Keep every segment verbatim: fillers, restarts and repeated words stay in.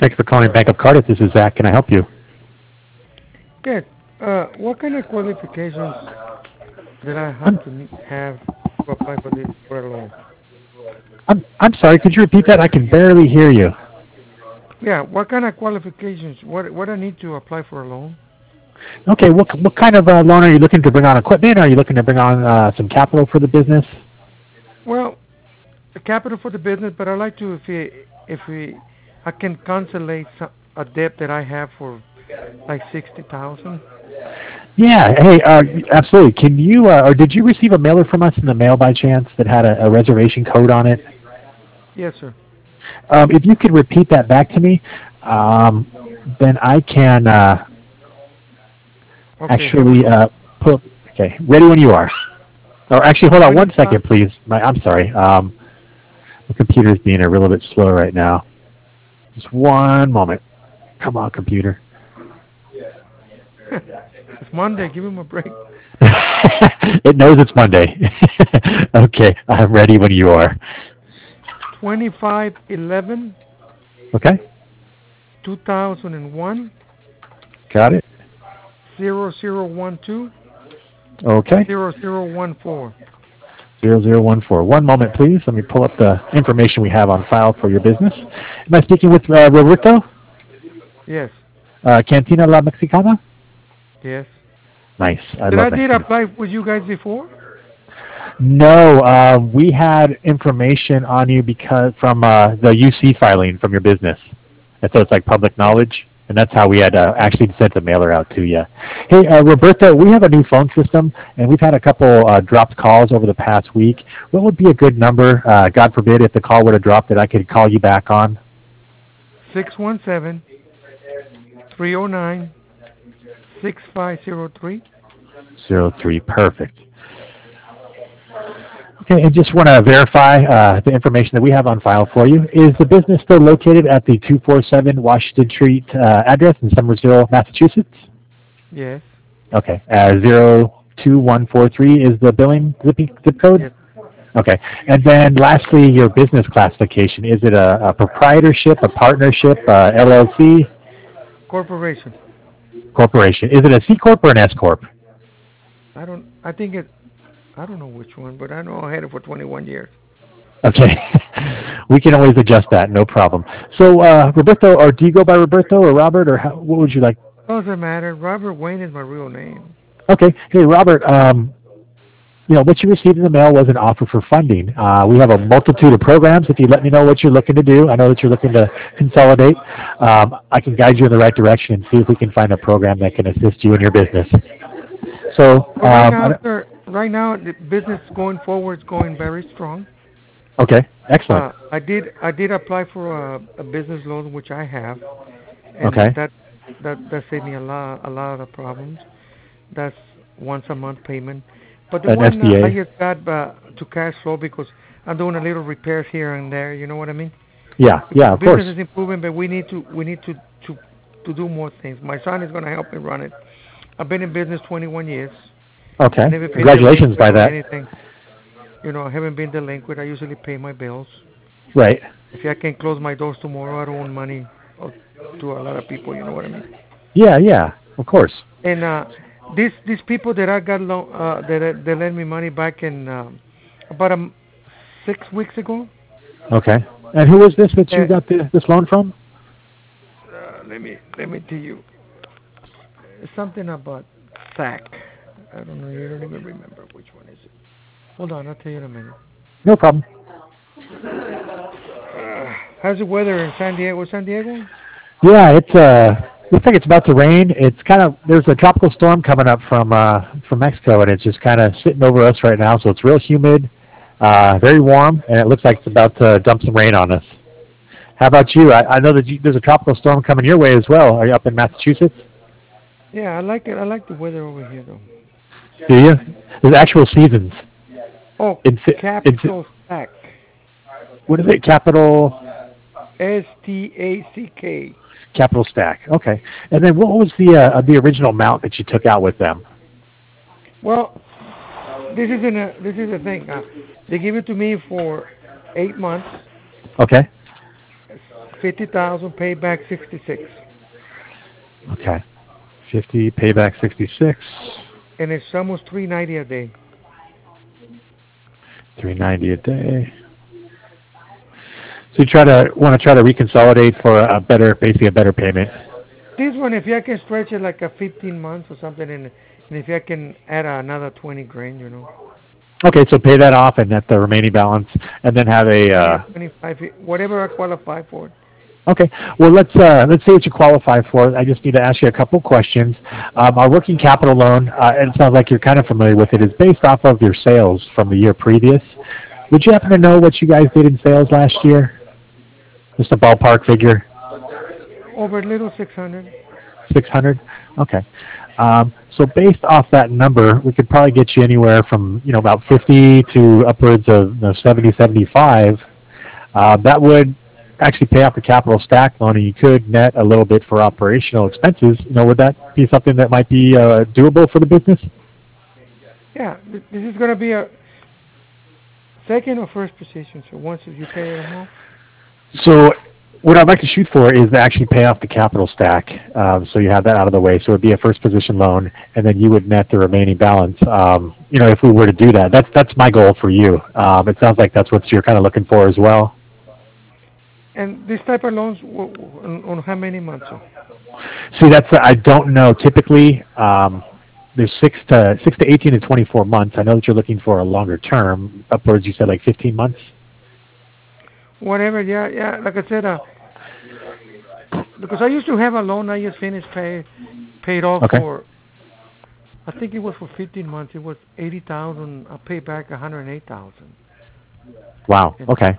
Thanks for calling Bank of Cardiff. This is Zach. Can I help you? Good. Uh, what kind of qualifications that I have I'm, to ne- have to apply for the for a loan? I'm, I'm sorry. Could you repeat that? I can barely hear you. Yeah, what kind of qualifications? What what I need to apply for a loan? Okay. What, what kind of uh, loan are you looking to bring on equipment? Are you looking to bring on uh, some capital for the business? Well, the capital for the business, but I'd like to if we if we I can cancellate some, a debt that I have for like sixty thousand. Yeah. Hey, uh, absolutely. Can you, uh, or did you receive a mailer from us in the mail by chance that had a, a reservation code on it? Yes, sir. Um, if you could repeat that back to me, um, then I can uh, Okay, here we actually go. uh, put. Okay, ready when you are. Or actually, hold on one Twenty-five. second, please. My, I'm sorry. Um, the computer's being a little bit slow right now. Just one moment. Come on, computer. It's Monday. Give him a break. It knows it's Monday. Okay, I'm ready when you are. Twenty-five eleven Okay, two thousand and one got it. zero zero one two Okay, zero zero one four. zero zero one four. One moment, please. Let me pull up the information we have on file for your business. Am I speaking with uh, Roberto? Yes, Uh, Cantina La Mexicana? yes. Nice. I Did love I did Mexican. apply with you guys before? No, uh, we had information on you because from uh, the U C filing from your business, and so it's like public knowledge, and that's how we had uh, actually sent a mailer out to you. Hey, uh, Roberta, we have a new phone system, and we've had a couple uh, dropped calls over the past week. What would be a good number? Uh, God forbid, if the call would have dropped, that I could call you back on. Six one seven three zero nine six five zero three. Zero three, perfect. Okay, and just want to verify uh, the information that we have on file for you. Is the business still located at the two forty-seven Washington Street uh, address in Somersville, Massachusetts? Yes, Okay, uh, zero two one four three is the billing zip, zip code? yes. Okay, and then lastly, your business classification. Is it a, a proprietorship, a partnership, uh, L L C, Corporation. corporation? Is it a C Corp or an S Corp? I don't. I think it. I don't know which one, but I know I had it for twenty-one years. Okay. We can always adjust that, no problem. So, uh, Roberto, or do you go by Roberto or Robert, or how, what would you like? Doesn't matter. Robert Wayne is my real name. Okay. Hey, Robert, um, you know, what you received in the mail was an offer for funding. Uh, we have a multitude of programs. If you let me know what you're looking to do, I know that you're looking to consolidate. Um, I can guide you in the right direction and see if we can find a program that can assist you in your business. So, Well, right um, now, sir. Right now, the business going forward is going very strong. okay, excellent. Uh, I did. I did apply for a, a business loan, which I have, and Okay, that that that saved me a lot a lot of problems. That's once a month payment. But the an one uh, I S B A. just got uh, to cash flow because I'm doing a little repairs here and there. You know what I mean? Yeah, Because yeah, the of course. business is improving, but we need to we need to to to do more things. My son is going to help me run it. I've been in business twenty-one years. I Okay, never been congratulations delinquent by on that. anything. You know, I haven't been delinquent. I usually pay my bills. Right. If I can close my doors tomorrow, I don't owe money uh, to a lot of people. You know what I mean? Yeah, yeah, of course. And uh, these these people that I got loan uh, that they lent me money back in um, about um, six weeks ago. Okay. And who is this that Uh, you got the, this loan from? uh, let me let me tell you something about S A C. I don't know. You don't even remember which one is it. Hold on, I'll tell you in a minute. No problem. Uh, how's the weather in San Diego? San Diego? Yeah, it's uh looks like it's about to rain. It's kind of there's a tropical storm coming up from uh from Mexico, and it's just kind of sitting over us right now. So it's real humid, uh, very warm, and it looks like it's about to dump some rain on us. How about you? I, I know that you, there's a tropical storm coming your way as well. Are you up in Massachusetts? Yeah, I like it. I like the weather over here though. Do you? There's actual seasons. Oh, In in capital S A C. what is it? Capital S T A C K. capital stack. Okay. And then what was the uh, the original amount that you took out with them? Well, this isn't a this is the thing. Uh, they give it to me for eight months, Okay. fifty thousand, payback sixty-six. Okay. fifty, payback sixty-six, And it's almost three ninety a day. three ninety a day. So you try to want to try to reconsolidate for a better, basically a better payment. This one, if I can stretch it like a fifteen months or something, and, and if I can add another twenty grand, you know. Okay, so pay that off and net the remaining balance, and then have a. Yeah, Uh, twenty-five, whatever I qualify for. okay, well let's uh, let's see what you qualify for. I just need to ask you a couple questions. Um, our working capital loan, uh, and it sounds like you're kind of familiar with it, is based off of your sales from the year previous. Would you happen to know what you guys did in sales last year? Just a ballpark figure. Over a little six hundred. six hundred. Okay. Um, so based off that number, we could probably get you anywhere from you know about fifty to upwards of you know, seventy, seventy-five. Uh, that would actually pay off the capital stack loan, and you could net a little bit for operational expenses. You know, would that be something that might be uh, doable for the business? Yeah, th- this is going to be a second or first position. So once you pay it off. So what I'd like to shoot for is to actually pay off the capital stack, um, so you have that out of the way. So it would be a first position loan, and then you would net the remaining balance. Um, you know, if we were to do that, that's that's my goal for you. Um, it sounds like that's what you're kind of looking for as well. And this type of loans, w- w- on, on how many months? Sir? See, that's I don't know. Typically, um, there's six to six to eighteen to twenty-four months. I know that you're looking for a longer term, upwards. You said like fifteen months. Whatever, yeah, yeah. Like I said, uh, because I used to have a loan I just finished pay, paid off Okay. for. I think it was for fifteen months. It was eighty thousand. I paid back one hundred eight thousand. Wow. Okay.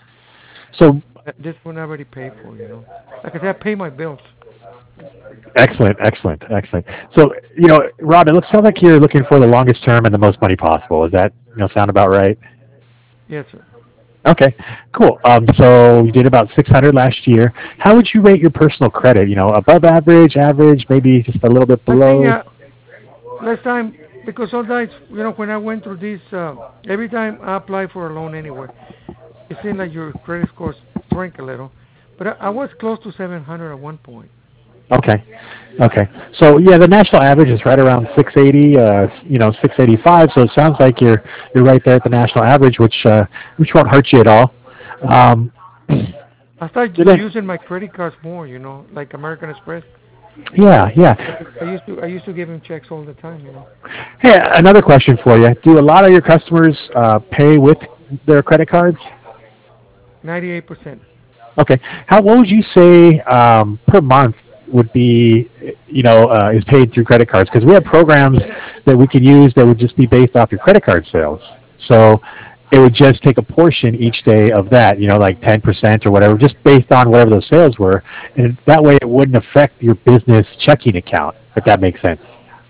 So This one I already paid for, you know. Like I said, I pay my bills. excellent, excellent, excellent. So you know, Rob, it looks sounds like you're looking for the longest term and the most money possible. Is that you know sound about right? Yes, sir. Okay, cool. Um, so you did about six hundred last year. How would you rate your personal credit? You know, above average, average, maybe just a little bit I below? think uh, last time, because sometimes, you know, when I went through this, uh, every time I apply for a loan anywhere, it seemed like your credit scores shrink a little. But I, I was close to seven hundred at one point. Okay, okay. So yeah, the national average is right around six eighty, uh, you know, six eighty-five. So it sounds like you're you're right there at the national average, which uh, which won't hurt you at all. Um, I started Did I- using my credit cards more, you know, like American Express. yeah, yeah. I used to I used to give him checks all the time, you know. Hey, another question for you. Do a lot of your customers uh, pay with their credit cards? ninety-eight percent. Okay. How what would you say um, per month would be, you know, uh, is paid through credit cards? Because we have programs that we can use that would just be based off your credit card sales. So it would just take a portion each day of that, you know, like ten percent or whatever, just based on whatever those sales were. And that way it wouldn't affect your business checking account, if that makes sense.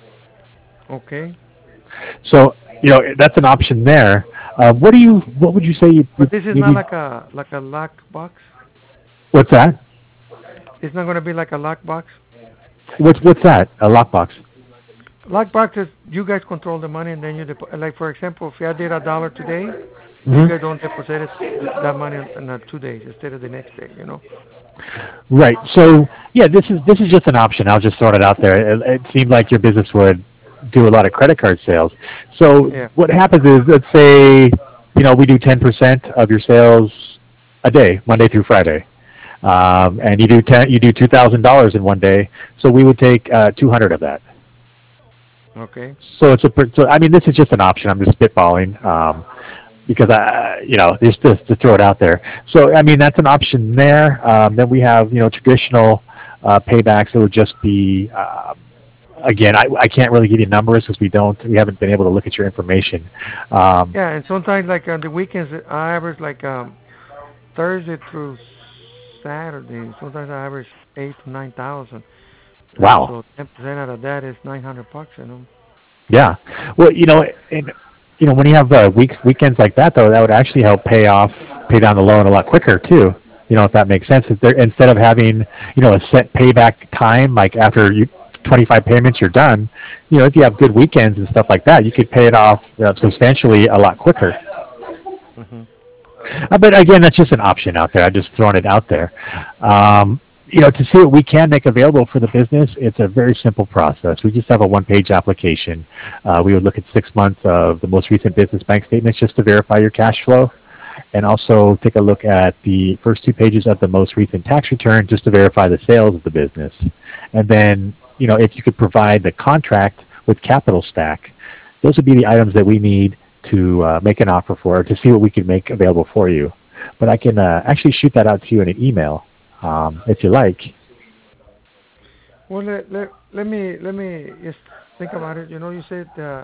Okay. So, you know, that's an option there. Uh, what do you, what would you say you, But this is you not need- like a like a lock box. what's that? It's not going to be like a lock box. What's, what's that? A lockbox? Lock box is you guys control the money and then you depo- like for example, if I did a dollar today, Mhm. you guys don't deposit it, that money in uh, two days instead of the next day, you know. Right. So yeah, this is this is just an option. I'll just throw it out there. It, it seemed like your business would do a lot of credit card sales. So Yeah. what happens is, let's say, you know, we do ten percent of your sales a day, Monday through Friday, um, and you do ten, you do two thousand dollars in one day. So we would take uh, two hundred of that. Okay. So it's a. per- So I mean, this is just an option. I'm just spitballing. Um, because I, you know, just to, to throw it out there. So, I mean, that's an option there. Um, then we have, you know, traditional uh, paybacks that would just be, uh, again, I, I can't really give you numbers because we don't, we haven't been able to look at your information. Um, Yeah, and sometimes like on the weekends I average like um Thursday through Saturday. Sometimes I average eight to nine thousand. Wow. So ten percent out of that is nine hundred bucks, you know. Yeah. Well, you know, and, you know, when you have uh, week, weekends like that, though, that would actually help pay off, pay down the loan a lot quicker, too. You know, if that makes sense. If there, instead of having, you know, a set payback time, like after you, twenty-five payments, you're done, you know, if you have good weekends and stuff like that, you could pay it off uh, substantially a lot quicker. Mhm. Uh, but again, that's just an option out there. I'm just throwing it out there. Um, you know, to see what we can make available for the business, it's a very simple process. We just have a one-page application. Uh, we would look at six months of the most recent business bank statements just to verify your cash flow, and also take a look at the first two pages of the most recent tax return just to verify the sales of the business. And then, you know, if you could provide the contract with Capital Stack, those would be the items that we need to uh, make an offer for, to see what we can make available for you. But I can uh, actually shoot that out to you in an email um, if you like. Well, let, let let me let me just think about it. You know, you said uh,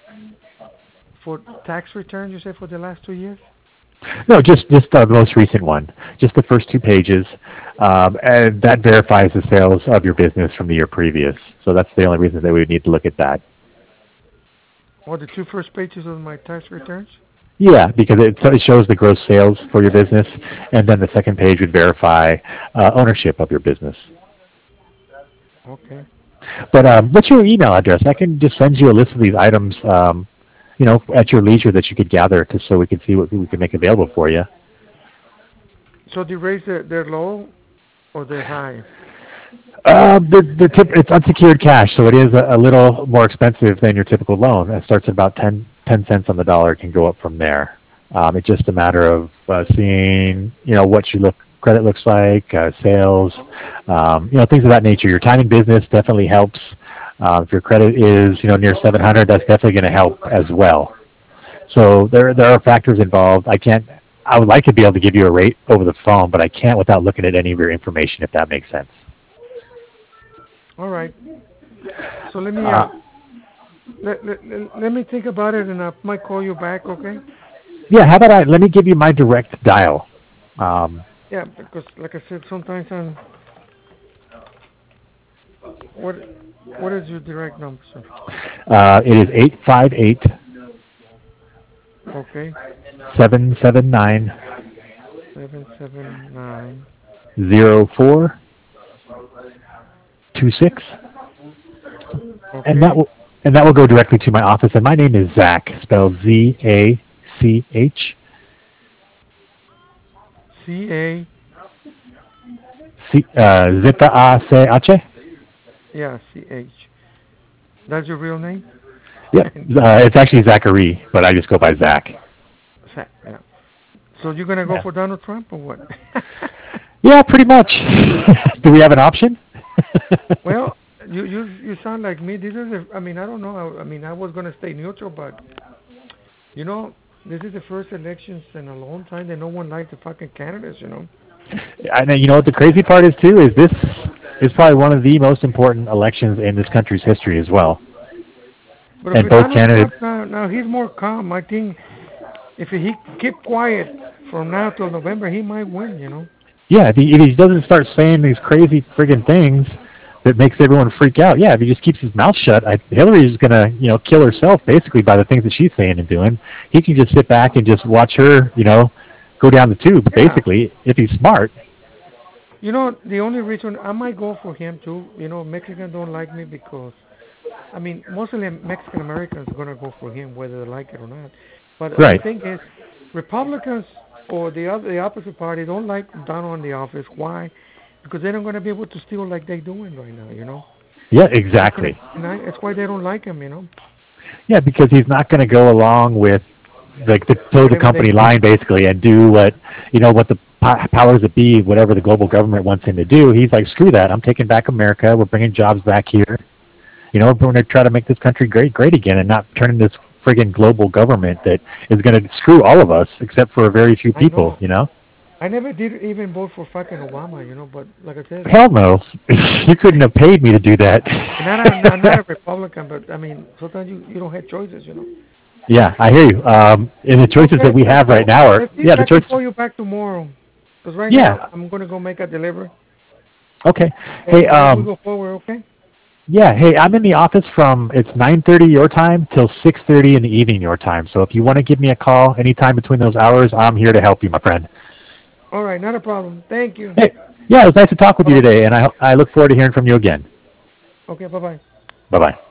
for tax returns, you said for the last two years. No, just just the most recent one, just the first two pages, um, and that verifies the sales of your business from the year previous. So that's the only reason that we would need to look at that. Or the two first pages of my tax returns. Yeah, because it, it shows the gross sales for your business, and then the second page would verify uh, ownership of your business. Okay. But um, what's your email address? I can just send you a list of these items, um, you know, at your leisure that you could gather, to, so we could see what we can make available for you. So the rates they're, they're low or they're high? Uh, the, the tip, it's unsecured cash, so it is a, a little more expensive than your typical loan. It starts at about ten, ten cents on the dollar. It can go up from there. Um, it's just a matter of uh, seeing, you know, what your look credit looks like, uh, sales, um, you know, things of that nature. Your time in business definitely helps. Uh, if your credit is, you know, near seven hundred, that's definitely going to help as well. So there, there are factors involved. I can't. I would like to be able to give you a rate over the phone, but I can't without looking at any of your information, if that makes sense. All right. So let me uh, Uh, let, let, let, let me think about it, and I might call you back. Okay? yeah, how about I, let me give you my direct dial. Um, Yeah, because like I said, sometimes I'm. What what is your direct number, sir? uh, it is eight five eight, Okay. seven seven nine, Seven seven nine. zero four two six, and that Okay. will and that will go directly to my office. And my name is Zach, spelled Z A C H. C A. C, uh, Zeta A C H. Yeah, C H. That's your real name? Yep. Uh, it's actually Zachary, but I just go by Zach. Sa- yeah. So you're gonna go Yeah. for Donald Trump or what? Yeah, pretty much. Do we have an option? Well, you you you sound like me. This is, a, I mean, I don't know. I, I mean, I was gonna stay neutral, but you know, this is the first elections in a long time that no one likes the fucking candidates. You know. I know. You know what the crazy part is too is this is probably one of the most important elections in this country's history as well. But And if both Donald candidates. Trump now, now he's more calm. I think if he keep quiet from now till November, he might win. You know. Yeah, if he, if he doesn't start saying these crazy friggin' things that makes everyone freak out, yeah, if he just keeps his mouth shut, I, Hillary's gonna, you know, kill herself basically by the things that she's saying and doing. He can just sit back and just watch her, you know, go down the tube Yeah. basically if he's smart. You know, the only reason I might go for him too. You know, Mexicans don't like me because I mean, mostly Mexican Americans are going to go for him, whether they like it or not. But the Right. thing is, Republicans or the other, the opposite party don't like Donald in the office. Why? Because they're not going to be able to steal like they're doing right now. You know. Yeah, That's gonna, exactly. and I, that's why they don't like him. You know. Yeah, because he's not going to go along with like the toe the Whatever they company say. line basically and do what you know what the po- powers that be, whatever the global government wants him to do. He's like, screw that. I'm taking back America. We're bringing jobs back here. You know, we're going to try to make this country great, great again, and not turn into this friggin' global government that is going to screw all of us, except for a very few I people. know. You know? I never did even vote for fucking Obama. You know. But like I said, Hell no, you couldn't have paid me to do that. and I'm not, I'm not a Republican, but I mean, sometimes you you don't have choices. You know. Yeah, I hear you. Um, and the choices that Okay, we let's have right go. now are, Let's see if yeah, the I can choices. call you back tomorrow. Because right now Yeah. I'm gonna go make a delivery, Okay. and, Hey, and then we um, go forward. Okay. yeah. Hey, I'm in the office from it's nine thirty your time till six thirty in the evening your time. So if you want to give me a call anytime between those hours, I'm here to help you, my friend. All right, not a problem. Thank you. Hey, yeah, it was nice to talk with Bye you bye. today, and I I look forward to hearing from you again. Okay. Bye bye. Bye bye.